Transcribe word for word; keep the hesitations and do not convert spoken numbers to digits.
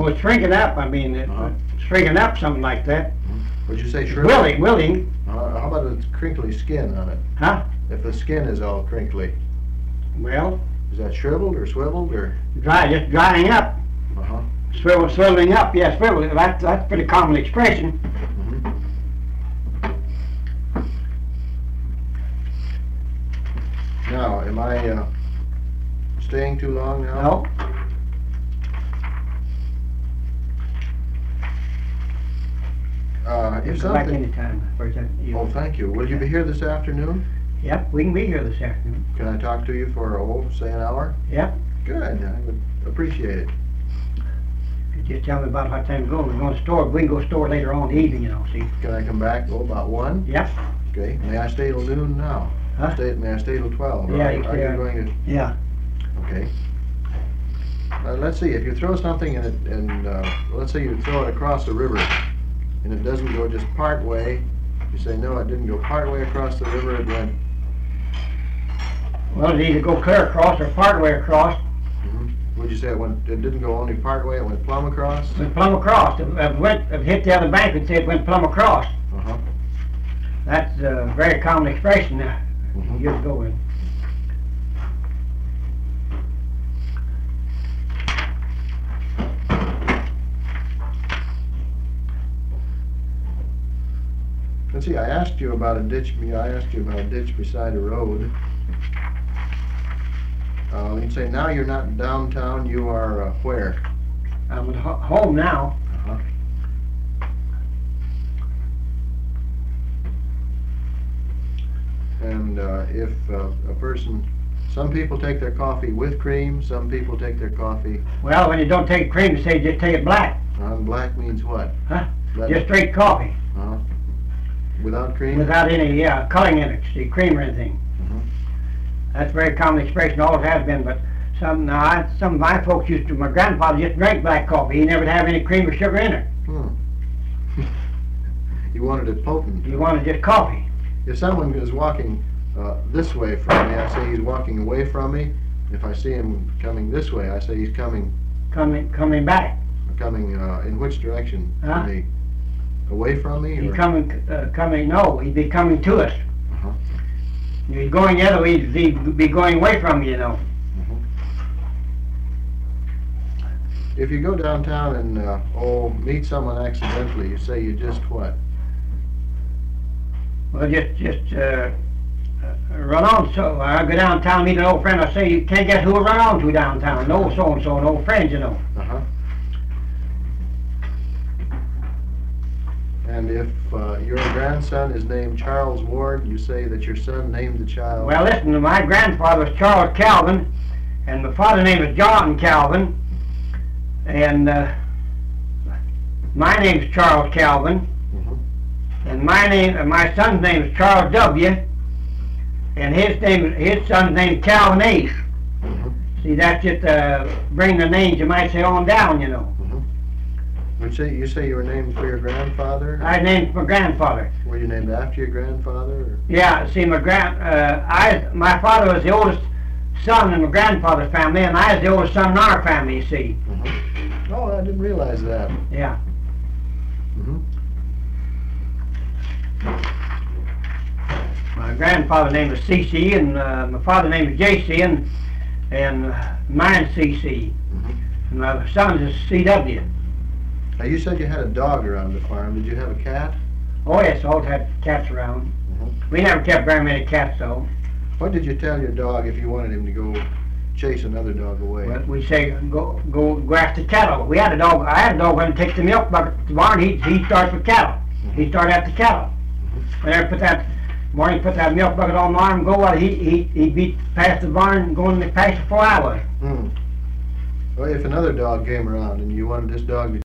Oh, it's shrinking up, I mean, it's Uh-huh. shrinking up, something like that. Would you say shriveled? Willing, willing, Uh, how about a crinkly skin on it? huh? If the skin is all crinkly, Well, is that shriveled or swiveled or? dry, just drying up, Uh-huh. swivel, swiveling up, yeah, swivel, that's, that's a pretty common expression. Mhm. Now, am I uh, staying too long now? No, Uh, you if come back something, anytime, for that, you. oh, thank you. Will you be here this afternoon? Yep, we can be here this afternoon. Can I talk to you for, oh, say an hour? Yep, Good, I would appreciate it. you just tell me about what time we're going, we're going to store, we can go store later on in the evening, you know, see? Can I come back, oh, about one? Yep, Okay, may I stay till noon now? Huh? Stay, may I stay till twelve? Yeah, Are- you Are stay you on- going to, yeah, okay. Uh, let's see, if you throw something in it, and, uh, let's say you throw it across the river, and it doesn't go just part way, you say, no, it didn't go part way across the river, it went, well, it either go clear across or part way across, mhm. Would you say it went, it didn't go only part way, it went plumb across? went plumb across, if it went, if it hit the other bank, we'd say it went plumb across. Uh-huh. That's a very common expression now, Mhm. years ago. and- Let's see, I asked you about a ditch, I asked you about a ditch beside a road. Uh, you say now you're not downtown, you are, uh, where? I'm at ho- home now. Uh-huh. And, uh, if, uh, a person, some people take their coffee with cream, some people take their coffee, Well, when you don't take cream, you say just take it black, uh, black means what? huh? That- Just straight coffee, Uh-huh. Without cream? without any, uh, coloring in it, see, cream or anything. Mhm. That's a very common expression, always has been, but some, now, I- some of my folks used to, my grandfather just drank black coffee, he never have any cream or sugar in it. Hmm. You wanted it potent. You wanted just coffee. If someone is walking uh, this way from me, I say he's walking away from me. If I see him coming this way, I say he's coming, Coming, coming back. coming uh, in which direction? Huh? To me? Away from me? He or- coming, uh, coming, no, he'd be coming to us. Uh-huh. He's going the other way, he'd be going away from you, you know. Mhm. If you go downtown and, uh, oh, meet someone accidentally, you say you just what? Well, just, just, uh, uh, run on, so, I go downtown, meet an old friend, I say, you can't guess who I run on to downtown, no so-and-so, an old friend, you know. Uh-huh. And if uh, your grandson is named Charles Ward, you say that your son named the child. Well, listen, my grandfather was Charles Calvin, and my father's name is John Calvin, and, uh, my name's Charles Calvin, Mhm. and my name, uh, my son's name is Charles W., and his name, his son's name Calvin Ace. Mhm. See, that's just, uh, bring the names, you might say, on down, you know. Mhm. Would say you say you were named for your grandfather? I named my grandfather. Were you named after your grandfather? Or? Yeah, see, my grand, uh, I, my father was the oldest son in my grandfather's family, and I was the oldest son in our family, you see. Mhm. Oh, I didn't realize that. Yeah. Mhm. My grandfather's name was C C, and, uh, my father's name was J C, and, and uh, mine's C C. Mhm. And my son's is C W. Now, you said you had a dog around the farm. Did you have a cat? Oh, yes, always had cats around. Mhm. We never kept very many cats, though. What did you tell your dog if you wanted him to go chase another dog away? But we say, go, go, go after cattle. We had a dog, I had a dog when he takes the milk bucket to the barn, he, he starts with cattle. He started after cattle. Whenever put that, morning put that milk bucket on the arm and go, well, he, he, he'd be past the barn and going in the pasture before I was. Hmm. Well, if another dog came around and you wanted this dog to